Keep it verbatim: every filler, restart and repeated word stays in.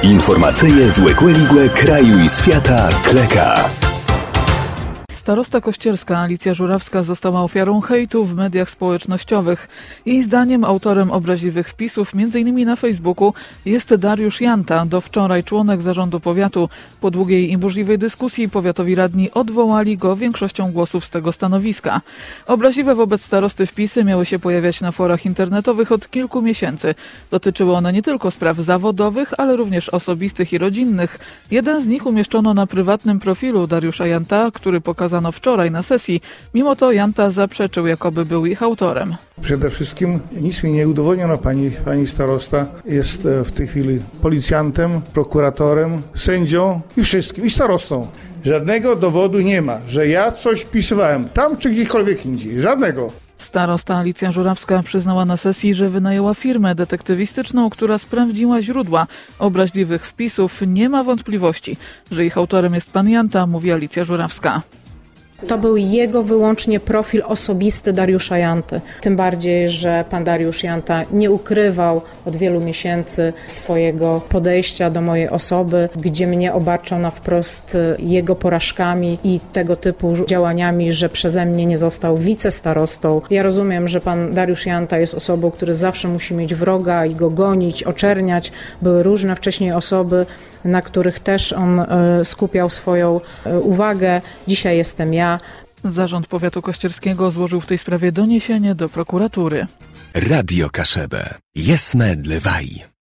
Informacyje z Łekłe kraju i świata Kleka. Starosta kościerska Alicja Żurawska została ofiarą hejtu w mediach społecznościowych. Jej zdaniem autorem obraźliwych wpisów, m.in. na Facebooku, jest Dariusz Janta, do wczoraj członek zarządu powiatu. Po długiej i burzliwej dyskusji powiatowi radni odwołali go większością głosów z tego stanowiska. Obraźliwe wobec starosty wpisy miały się pojawiać na forach internetowych od kilku miesięcy. Dotyczyły one nie tylko spraw zawodowych, ale również osobistych i rodzinnych. Jeden z nich umieszczono na prywatnym profilu Dariusza Janta, który pokazał wczoraj na sesji. Mimo to Janta zaprzeczył, jakoby był ich autorem. Przede wszystkim nic mi nie udowodniono. Pani, pani starosta jest w tej chwili policjantem, prokuratorem, sędzią i wszystkim, i starostą. Żadnego dowodu nie ma, że ja coś wpisywałem tam czy gdziekolwiek indziej. Żadnego. Starosta Alicja Żurawska przyznała na sesji, że wynajęła firmę detektywistyczną, która sprawdziła źródła obraźliwych wpisów. Nie ma wątpliwości, że ich autorem jest pan Janta, mówi Alicja Żurawska. To był jego wyłącznie profil osobisty Dariusza Janty. Tym bardziej, że pan Dariusz Janta nie ukrywał od wielu miesięcy swojego podejścia do mojej osoby, gdzie mnie obarczał na wprost jego porażkami i tego typu działaniami, że przeze mnie nie został wicestarostą. Ja rozumiem, że pan Dariusz Janta jest osobą, który zawsze musi mieć wroga i go gonić, oczerniać. Były różne wcześniej osoby, na których też on skupiał swoją uwagę. Dzisiaj jestem ja. Zarząd Powiatu Kościerskiego złożył w tej sprawie doniesienie do prokuratury. Radio Kaszebę. Jesme Dlewaj.